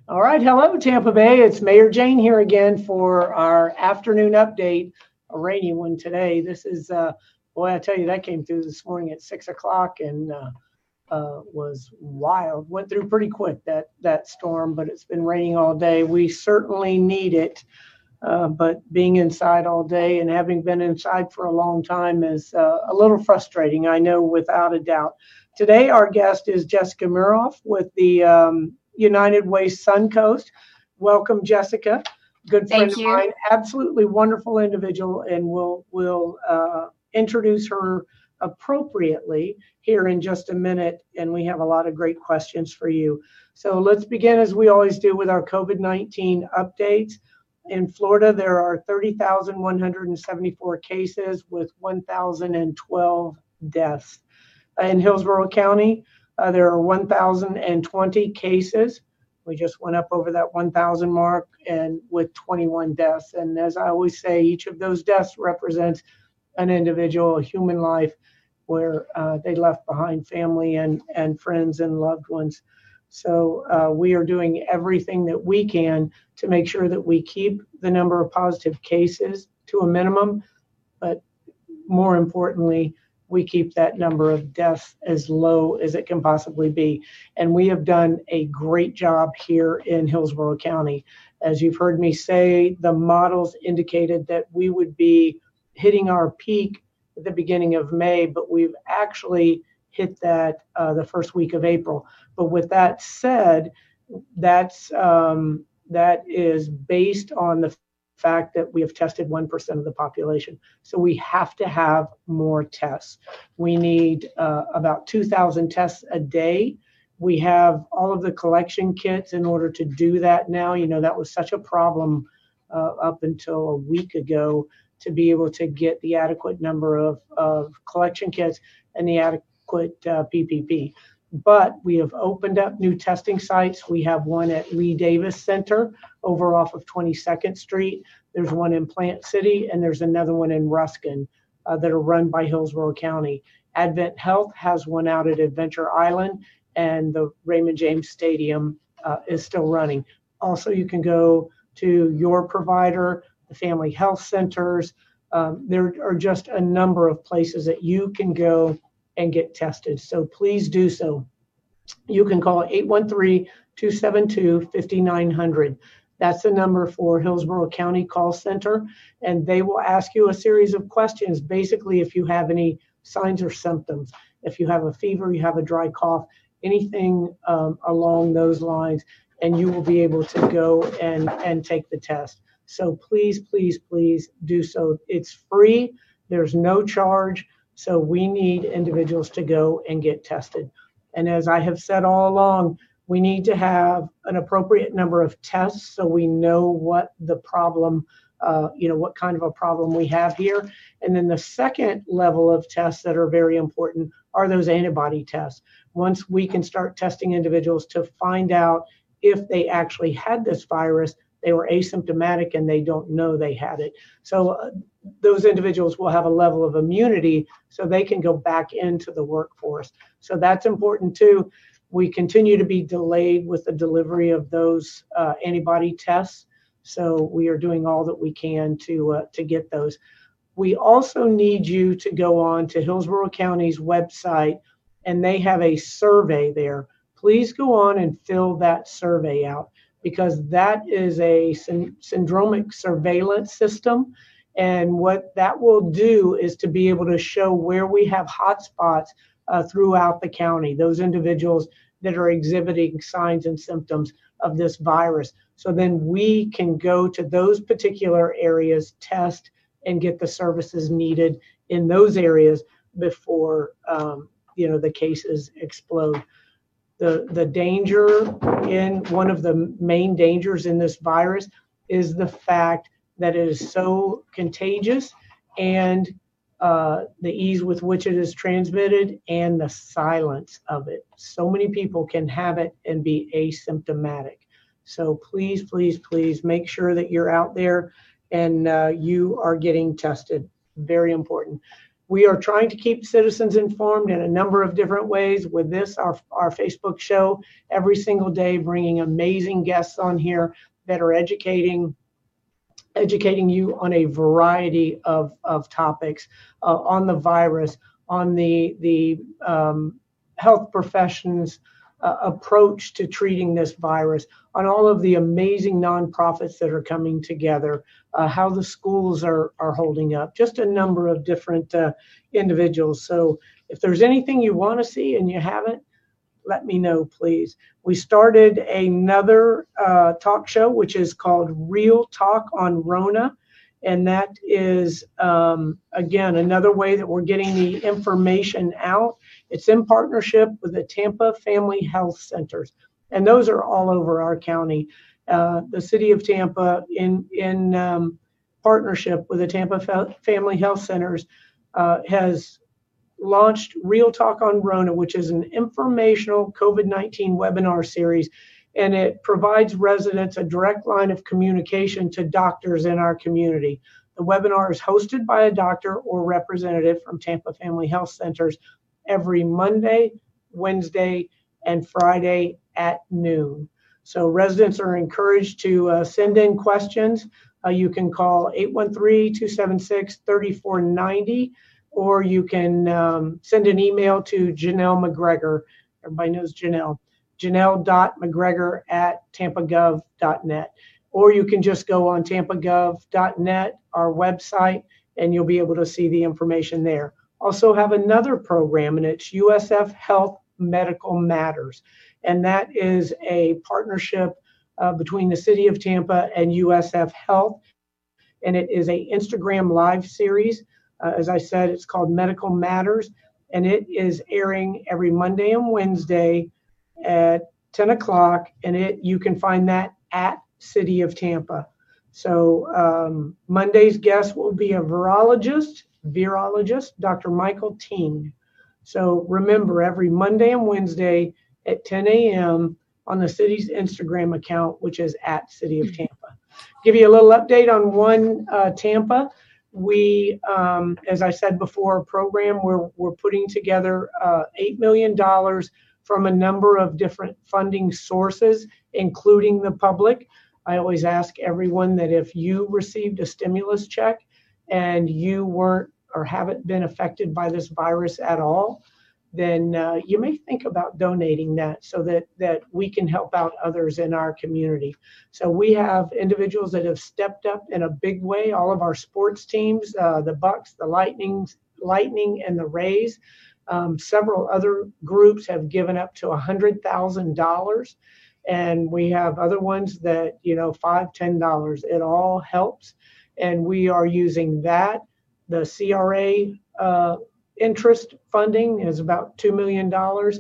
All right. Hello, Tampa Bay. It's Mayor Jane here again for our afternoon update, a rainy one today. This is, boy, I tell you, that came through this morning at 6 o'clock and was wild. Went through pretty quick, that storm, but it's been raining all day. We certainly need it. But being inside all day and having been inside for a long time is a little frustrating, I know, without a doubt. Today, our guest is Jessica Muroff with the United Way Suncoast. Welcome, Jessica. Good friend Thank of you. mine, absolutely wonderful individual, and we'll introduce her appropriately here in just a minute. And we have a lot of great questions for you. So let's begin, as we always do, with our COVID-19 updates. In Florida, there are 30,174 cases with 1,012 deaths. In Hillsborough County, there are 1,020 cases. We just went up over that 1,000 mark, and with 21 deaths. And as I always say, each of those deaths represents an individual, a human life, where they left behind family and friends and loved ones. So we are doing everything that we can to make sure that we keep the number of positive cases to a minimum, but more importantly, we keep that number of deaths as low as it can possibly be. And we have done a great job here in Hillsborough County. As you've heard me say, the models indicated that we would be hitting our peak at the beginning of May, but we've actually hit that the first week of April. But with that said, that is based on the fact that we have tested 1% of the population. So we have to have more tests. We need about 2,000 tests a day. We have all of the collection kits in order to do that now. You know, that was such a problem up until a week ago, to be able to get the adequate number of collection kits and the adequate PPP. But we have opened up new testing sites. We have one at Lee Davis Center over off of 22nd Street. There's one in Plant City, and there's another one in Ruskin that are run by Hillsborough County. Advent Health has one out at Adventure Island, and the Raymond James Stadium is still running. Also, you can go to your provider, the family health centers. There are just a number of places that you can go and get tested. So please do so. You can call 813-272-5900. That's the number for Hillsborough County Call Center, and they will ask you a series of questions. Basically, if you have any signs or symptoms, if you have a fever, you have a dry cough, anything along those lines, and you will be able to go and take the test. So please, please, please do so. It's free. There's no charge. So we need individuals to go and get tested. And as I have said all along, we need to have an appropriate number of tests so we know what the problem, what kind of a problem we have here. And then the second level of tests that are very important are those antibody tests. Once we can start testing individuals to find out if they actually had this virus, they were asymptomatic and they don't know they had it. So those individuals will have a level of immunity so they can go back into the workforce. So that's important too. We continue to be delayed with the delivery of those antibody tests. So we are doing all that we can to get those. We also need you to go on to Hillsborough County's website, and they have a survey there. Please go on and fill that survey out, because that is a syndromic surveillance system. And what that will do is to be able to show where we have hotspots throughout the county, those individuals that are exhibiting signs and symptoms of this virus. So then we can go to those particular areas, test, and get the services needed in those areas before the cases explode. The danger, in one of the main dangers in this virus, is the fact that it is so contagious, and the ease with which it is transmitted, and the silence of it. So many people can have it and be asymptomatic. So please, please, please make sure that you're out there and you are getting tested. Very important. We are trying to keep citizens informed in a number of different ways with this, our Facebook show, every single day, bringing amazing guests on here that are educating you on a variety of topics, on the virus, on the health professions' approach to treating this virus, on all of the amazing nonprofits that are coming together, how the schools are holding up, just a number of different individuals. So if there's anything you want to see and you haven't, let me know, please. We started another talk show, which is called Real Talk on Rona. And that is, again, another way that we're getting the information out. It's in partnership with the Tampa Family Health Centers. And those are all over our county. The city of Tampa, in partnership with the Tampa Family Health Centers, has launched Real Talk on Rona, which is an informational COVID-19 webinar series, and it provides residents a direct line of communication to doctors in our community. The webinar is hosted by a doctor or representative from Tampa Family Health Centers every Monday, Wednesday, and Friday at noon. So residents are encouraged to send in questions. You can call 813-276-3490. Or you can send an email to Janelle McGregor. Everybody knows Janelle. Janelle.mcgregor@tampagov.net. Or you can just go on tampagov.net, our website, and you'll be able to see the information there. Also have another program, and it's USF Health Medical Matters. And that is a partnership between the City of Tampa and USF Health. And it is a Instagram live series. As I said, it's called Medical Matters, and it is airing every Monday and Wednesday at 10 o'clock, and you can find that at City of Tampa. So Monday's guest will be a virologist, Dr. Michael Ting. So remember, every Monday and Wednesday at 10 a.m. on the city's Instagram account, which is at City of Tampa. Give you a little update on One Tampa. We, as I said before, a program we're putting together $8 million from a number of different funding sources, including the public. I always ask everyone that if you received a stimulus check and you weren't or haven't been affected by this virus at all, then you may think about donating that so that we can help out others in our community. So we have individuals that have stepped up in a big way. All of our sports teams, the Bucks, the Lightning, and the Rays. Several other groups have given up to $100,000. And we have other ones that, $5, $10. It all helps. And we are using that. The CRA interest funding is about $2 million.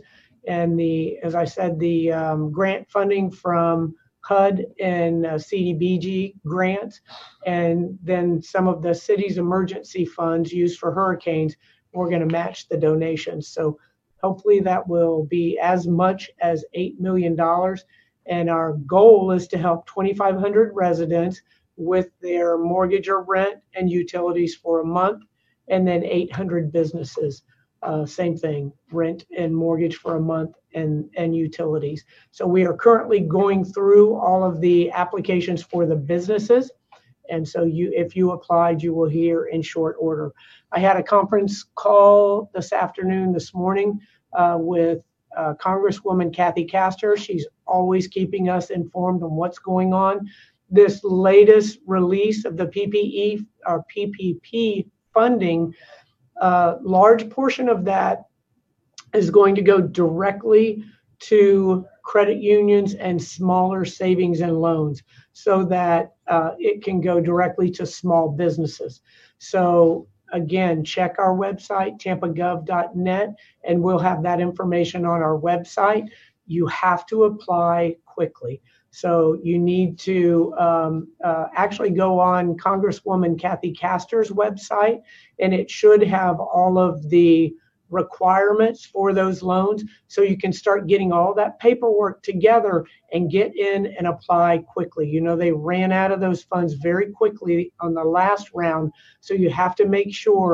And as I said, the grant funding from HUD and CDBG grants, and then some of the city's emergency funds used for hurricanes, we're going to match the donations. So hopefully that will be as much as $8 million. And our goal is to help 2,500 residents with their mortgage or rent and utilities for a month. And then 800 businesses, same thing, rent and mortgage for a month and utilities. So we are currently going through all of the applications for the businesses. And so if you applied, you will hear in short order. I had a conference call this morning with Congresswoman Kathy Castor. She's always keeping us informed on what's going on. This latest release of the PPP funding, large portion of that is going to go directly to credit unions and smaller savings and loans so that it can go directly to small businesses. So again, check our website, tampagov.net, and we'll have that information on our website. You have to apply quickly. So you need to actually go on Congresswoman Kathy Castor's website, and it should have all of the requirements for those loans, so you can start getting all that paperwork together and get in and apply quickly. They ran out of those funds very quickly on the last round, so you have to make sure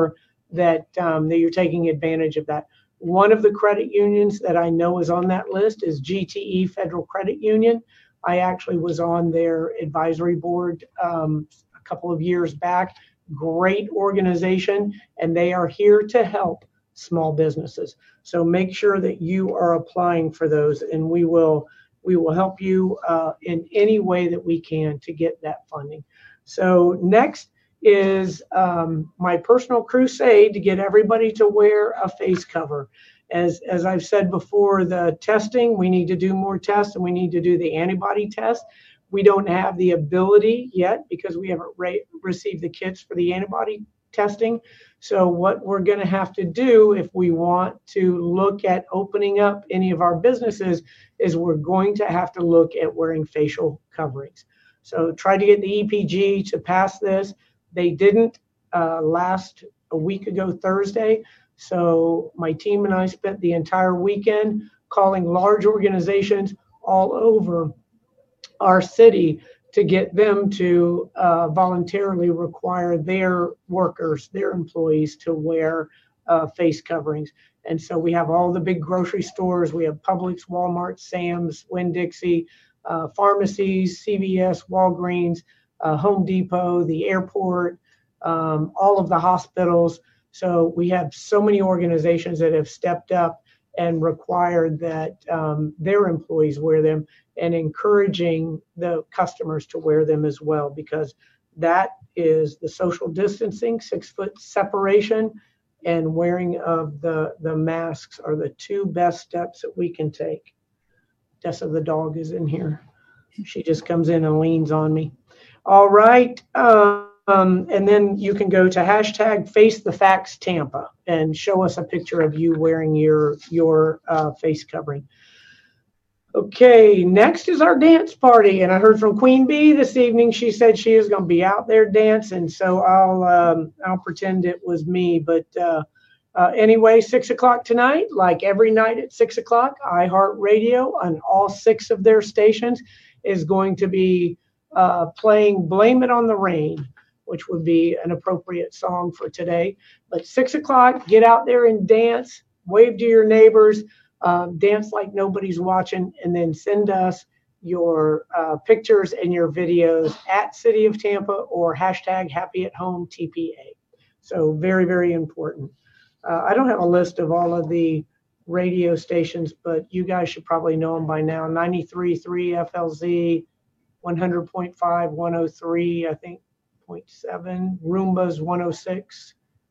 that you're taking advantage of that. One of the credit unions that I know is on that list is GTE Federal Credit Union. I actually was on their advisory board a couple of years back. Great organization, and they are here to help small businesses. So make sure that you are applying for those, and we will help you in any way that we can to get that funding. So next is my personal crusade to get everybody to wear a face cover. As I've said before, the testing, we need to do more tests, and we need to do the antibody test. We don't have the ability yet because we haven't received the kits for the antibody testing. So what we're going to have to do if we want to look at opening up any of our businesses is we're going to have to look at wearing facial coverings. So try to get the EPG to pass this. They didn't last a week ago Thursday. So my team and I spent the entire weekend calling large organizations all over our city to get them to voluntarily require their workers, their employees, to wear face coverings. And so we have all the big grocery stores. We have Publix, Walmart, Sam's, Winn-Dixie, pharmacies, CVS, Walgreens, Home Depot, the airport, all of the hospitals. So we have so many organizations that have stepped up and required that their employees wear them, and encouraging the customers to wear them as well, because that is the social distancing, 6-foot separation, and wearing of the masks are the two best steps that we can take. Tessa the dog is in here. She just comes in and leans on me. All right. And then you can go to #FaceTheFactsTampa and show us a picture of you wearing your face covering. Okay, next is our dance party, and I heard from Queen Bee this evening. She said she is going to be out there dancing, so I'll pretend it was me. But anyway, 6 o'clock tonight, like every night at 6 o'clock, iHeartRadio on all 6 of their stations is going to be playing "Blame It on the Rain," which would be an appropriate song for today. But 6 o'clock, get out there and dance, wave to your neighbors. Dance like nobody's watching, and then send us your pictures and your videos at City of Tampa or #HappyAtHomeTPA. So very, very important. I don't have a list of all of the radio stations, but you guys should probably know them by now. 93.3 FLZ, 100.5, 103, I think, 0.7, Roomba's 106.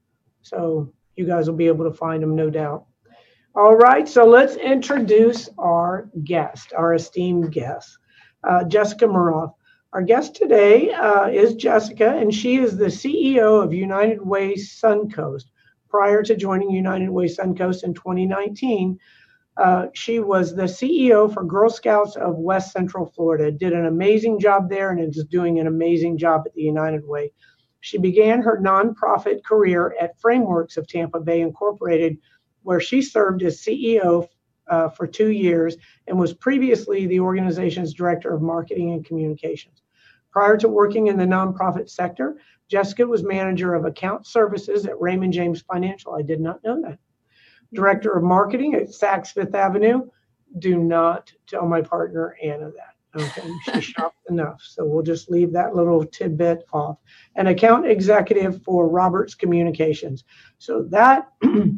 So you guys will be able to find them, no doubt. All right, so let's introduce our guest, our esteemed guest, Jessica Muroff. Our guest today is Jessica, and she is the CEO of United Way Suncoast. Prior to joining United Way Suncoast in 2019, she was the CEO for Girl Scouts of West Central Florida, did an amazing job there, and is doing an amazing job at the United Way. She began her nonprofit career at Frameworks of Tampa Bay Incorporated, where she served as CEO for 2 years and was previously the organization's director of marketing and communications. Prior to working in the nonprofit sector, Jessica was manager of account services at Raymond James Financial. I did not know that. Director of marketing at Saks Fifth Avenue. Do not tell my partner Anna that. Okay, she shopped enough. So we'll just leave that little tidbit off. An account executive for Roberts Communications. So that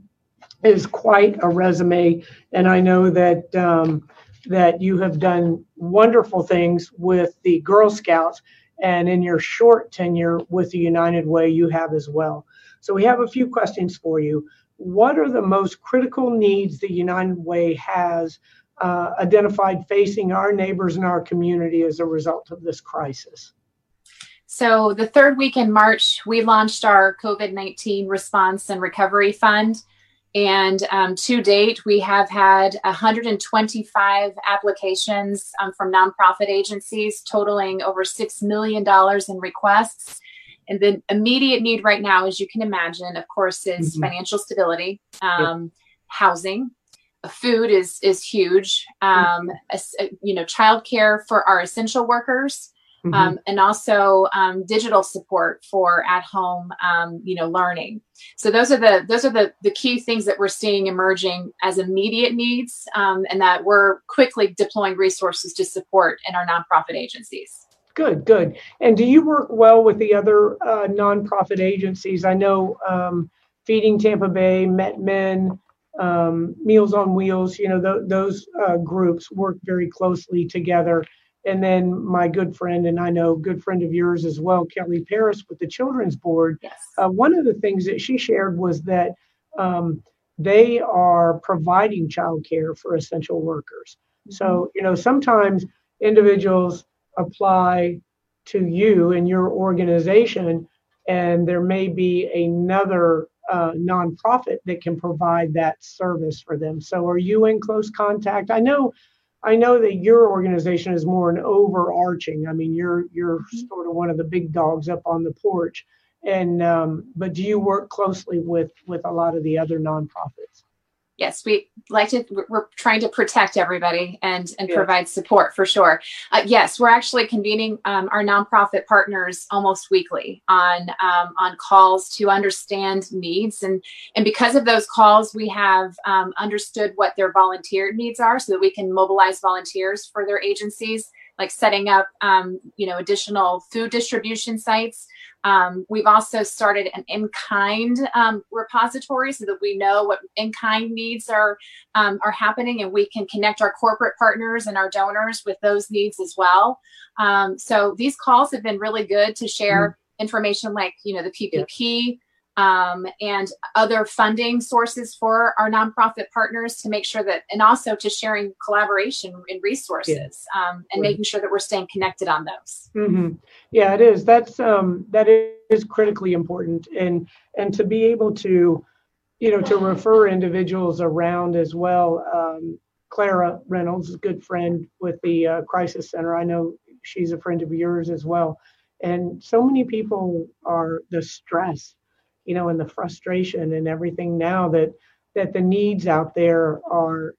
is quite a resume, and I know that that you have done wonderful things with the Girl Scouts, and in your short tenure with the United Way, you have as well. So we have a few questions for you. What are the most critical needs the United Way has identified facing our neighbors and our community as a result of this crisis? So the third week in March, we launched our COVID-19 Response and Recovery Fund. And to date, we have had 125 applications from nonprofit agencies, totaling over $6 million in requests. And the immediate need right now, as you can imagine, of course, is financial stability, housing, food is huge, childcare for our essential workers, and also digital support for at-home, learning. So those are the key things that we're seeing emerging as immediate needs, and that we're quickly deploying resources to support in our nonprofit agencies. Good, good. And do you work well with the other nonprofit agencies? I know Feeding Tampa Bay, MetMen, Meals on Wheels, those groups work very closely together. And then my good friend, and I know good friend of yours as well, Kelly Paris with the Children's Board. Yes. One of the things that she shared was that they are providing childcare for essential workers. So, sometimes individuals apply to you and your organization, and there may be another nonprofit that can provide that service for them. So are you in close contact? I know that your organization is more an overarching. I mean, you're sort of one of the big dogs up on the porch. And but do you work closely with a lot of the other nonprofits? Yes, we're trying to protect everybody and provide support for sure. Yes, we're actually convening our nonprofit partners almost weekly on calls to understand needs. And because of those calls, we have understood what their volunteer needs are so that we can mobilize volunteers for their agencies, like setting up, additional food distribution sites. We've also started an in-kind repository so that we know what in-kind needs are happening, and we can connect our corporate partners and our donors with those needs as well. So these calls have been really good to share information like, the PPP and other funding sources for our nonprofit partners to make sure that, and also to sharing collaboration and resources and making sure that we're staying connected on those. Mm-hmm. Yeah, it is. That is critically important, and to be able to, to refer individuals around as well. Clara Reynolds is a good friend with the Crisis Center. I know she's a friend of yours as well, and so many people are the stress, and the frustration and everything now that the needs out there are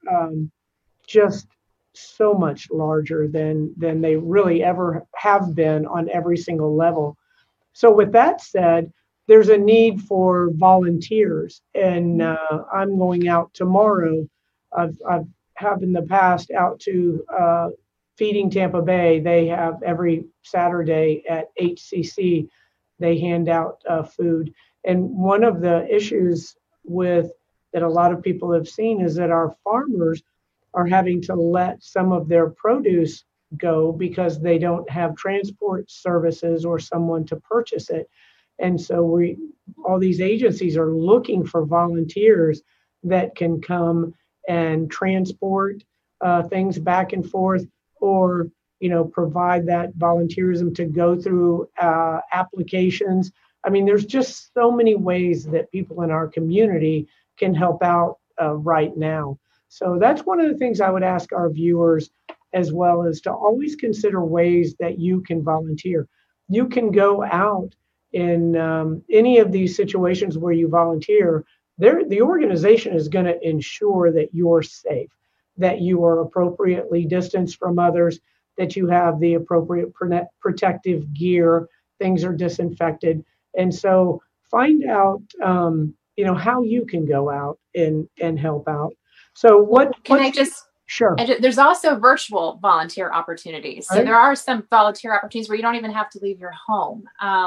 just so much larger than they really ever have been on every single level. So with that said, there's a need for volunteers, and I'm going out tomorrow. I've have in the past out to Feeding Tampa Bay. They have every Saturday at HCC, they hand out food. And one of the issues that a lot of people have seen is that our farmers are having to let some of their produce go because they don't have transport services or someone to purchase it. And so all these agencies are looking for volunteers that can come and transport things back and forth, or provide that volunteerism to go through applications. I mean, there's just so many ways that people in our community can help out right now. So that's one of the things I would ask our viewers as well, is to always consider ways that you can volunteer. You can go out in any of these situations where you volunteer. The organization is going to ensure that you're safe, that you are appropriately distanced from others, that you have the appropriate protective gear, things are disinfected. And so find out, how you can go out and help out. So Sure. And there's also virtual volunteer opportunities. So there are some volunteer opportunities where you don't even have to leave your home.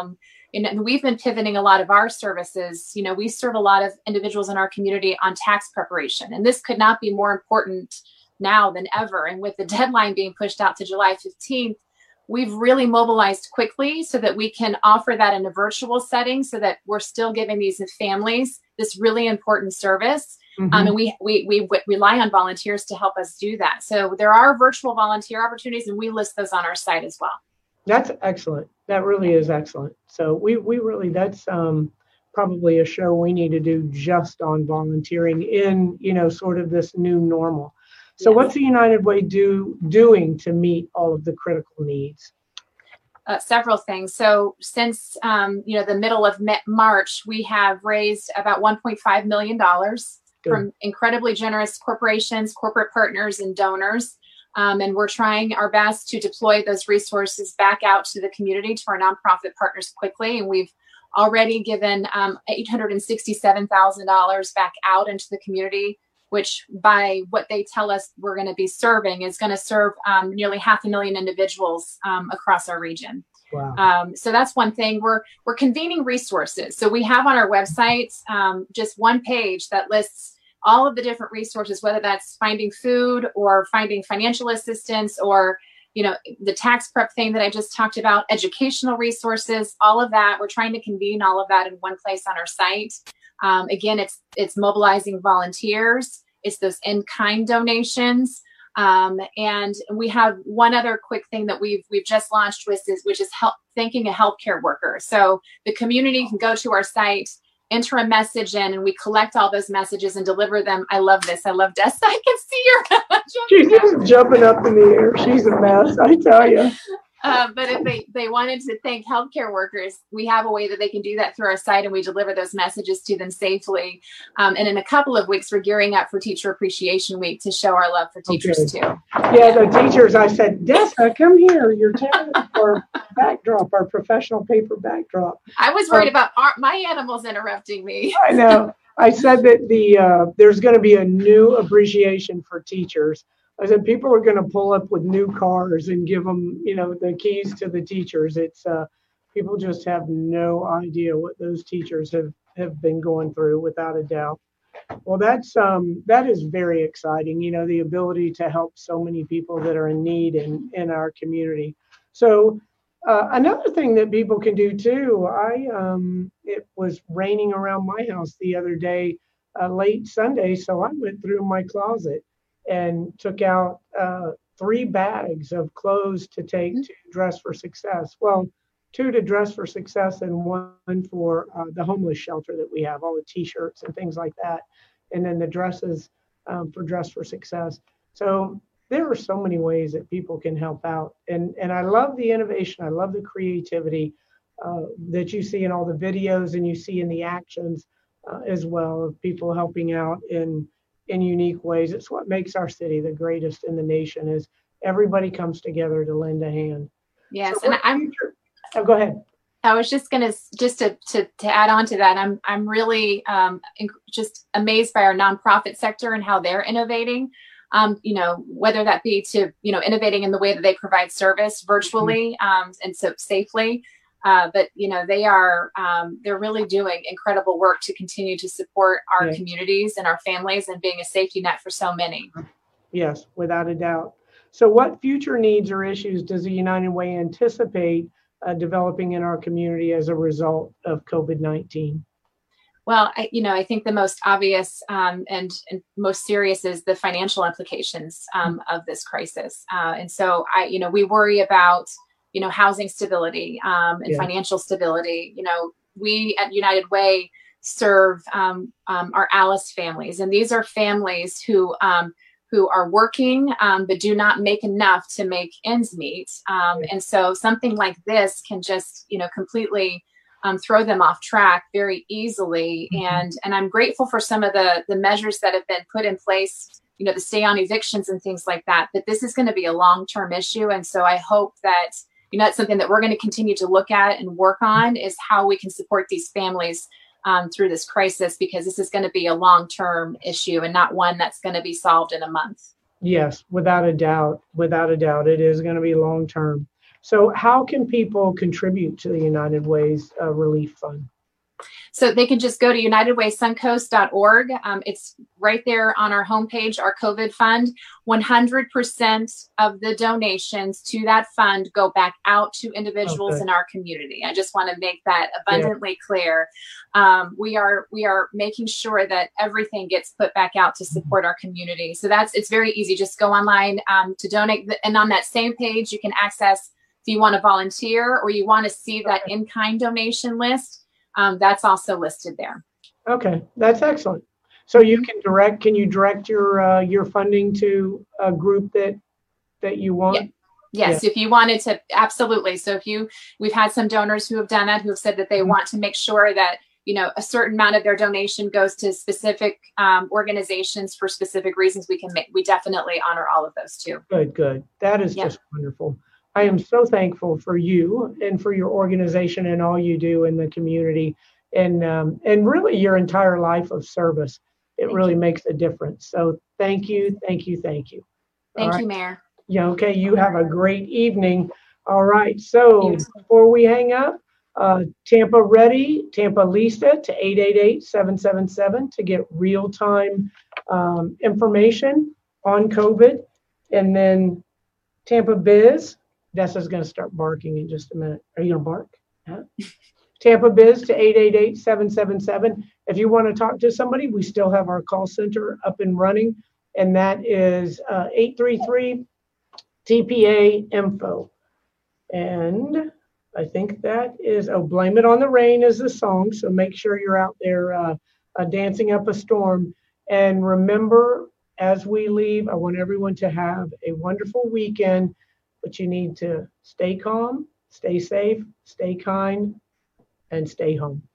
And we've been pivoting a lot of our services. We serve a lot of individuals in our community on tax preparation. And this could not be more important now than ever. And with the deadline being pushed out to July 15th, we've really mobilized quickly so that we can offer that in a virtual setting, so that we're still giving these families this really important service. Mm-hmm. And we rely on volunteers to help us do that. So there are virtual volunteer opportunities, and we list those on our site as well. That's excellent. That really is excellent. So we really, that's probably a show we need to do just on volunteering in, sort of this new normal. So What's the United Way doing to meet all of the critical needs? Several things. So since, the middle of March, we have raised about $1.5 million from incredibly generous corporations, corporate partners, and donors. And we're trying our best to deploy those resources back out to the community, to our nonprofit partners quickly. And we've already given $867,000 back out into the community, which by what they tell us we're going to be serving is going to serve nearly 500,000 individuals across our region. Wow. So that's one thing. We're convening resources. So we have on our website just one page that lists all of the different resources, whether that's finding food or finding financial assistance or the tax prep thing that I just talked about, educational resources, all of that. We're trying to convene all of that in one place on our site. Again, it's mobilizing volunteers. It's those in-kind donations. And we have one other quick thing that we've just launched, which is thanking a healthcare worker. So the community can go to our site, enter a message in, and we collect all those messages and deliver them. I love this. I love Dessa. I can see her. She's just jumping up in the air. She's a mess, I tell you. But if they wanted to thank healthcare workers, we have a way that they can do that through our site, and we deliver those messages to them safely. And in a couple of weeks, we're gearing up for Teacher Appreciation Week to show our love for teachers too. Yeah, the teachers, I said, Dessa, come here. You're taking our backdrop, our professional paper backdrop. I was worried about my animals interrupting me. I know. I said that there's going to be a new appreciation for teachers. I said people are going to pull up with new cars and give them, the keys to the teachers. It's people just have no idea what those teachers have been going through, without a doubt. Well, that is very exciting. The ability to help so many people that are in need in our community. So another thing that people can do too. It was raining around my house the other day, late Sunday, so I went through my closet and took out 3 bags of clothes to take to Dress for Success. Well, 2 to Dress for Success and 1 for the homeless shelter that we have, all the T-shirts and things like that. And then the dresses for Dress for Success. So there are so many ways that people can help out. And I love the innovation. I love the creativity that you see in all the videos and you see in the actions as well, of people helping out in unique ways. It's what makes our city the greatest in the nation, is everybody comes together to lend a hand. Yes. So and go ahead. I was just going to add on to that. I'm really just amazed by our nonprofit sector and how they're innovating. Whether that be to, innovating in the way that they provide service virtually and so safely. But they're really doing incredible work to continue to support our communities and our families and being a safety net for so many. Yes, without a doubt. So what future needs or issues does the United Way anticipate developing in our community as a result of COVID-19? Well, I think the most obvious and most serious is the financial implications of this crisis. And so we worry about housing stability and financial stability. We at United Way serve our Alice families, and these are families who are working but do not make enough to make ends meet. And so something like this can just completely throw them off track very easily. And I'm grateful for some of the measures that have been put in place, the stay on evictions and things like that. But this is going to be a long-term issue, and so I hope that that's something that we're going to continue to look at and work on, is how we can support these families through this crisis, because this is going to be a long-term issue and not one that's going to be solved in a month. Yes, without a doubt. Without a doubt, it is going to be long-term. So how can people contribute to the United Way's Relief Fund? So they can just go to unitedwaysuncoast.org. It's right there on our homepage, our COVID fund. 100% of the donations to that fund go back out to individuals in our community. I just want to make that abundantly clear. We are making sure that everything gets put back out to support our community. So it's very easy. Just go online to donate. And on that same page, you can access if you want to volunteer or you want to see that in-kind donation list. That's also listed there. Okay, that's excellent. So you can direct your funding to a group that you want? Yes, if you wanted to, absolutely. So we've had some donors who have done that, who have said that they want to make sure that a certain amount of their donation goes to specific organizations for specific reasons, we definitely honor all of those too. Good. That is Yeah. just wonderful. I am so thankful for you and for your organization and all you do in the community, and really your entire life of service. It really makes a difference. So thank you. Thank you, Mayor. Yeah, okay. You have a great evening. All right. So before we hang up, Tampa Lisa to 888-777 to get real-time information on COVID. And then Tampa Biz, Dessa's going to start barking in just a minute. Are you going to bark? Huh? Tampa Biz to 888-777. If you want to talk to somebody, we still have our call center up and running, and that is 833 TPA info. And I think that is, Blame It on the Rain is the song. So make sure you're out there dancing up a storm. And remember, as we leave, I want everyone to have a wonderful weekend, but you need to stay calm, stay safe, stay kind, and stay home.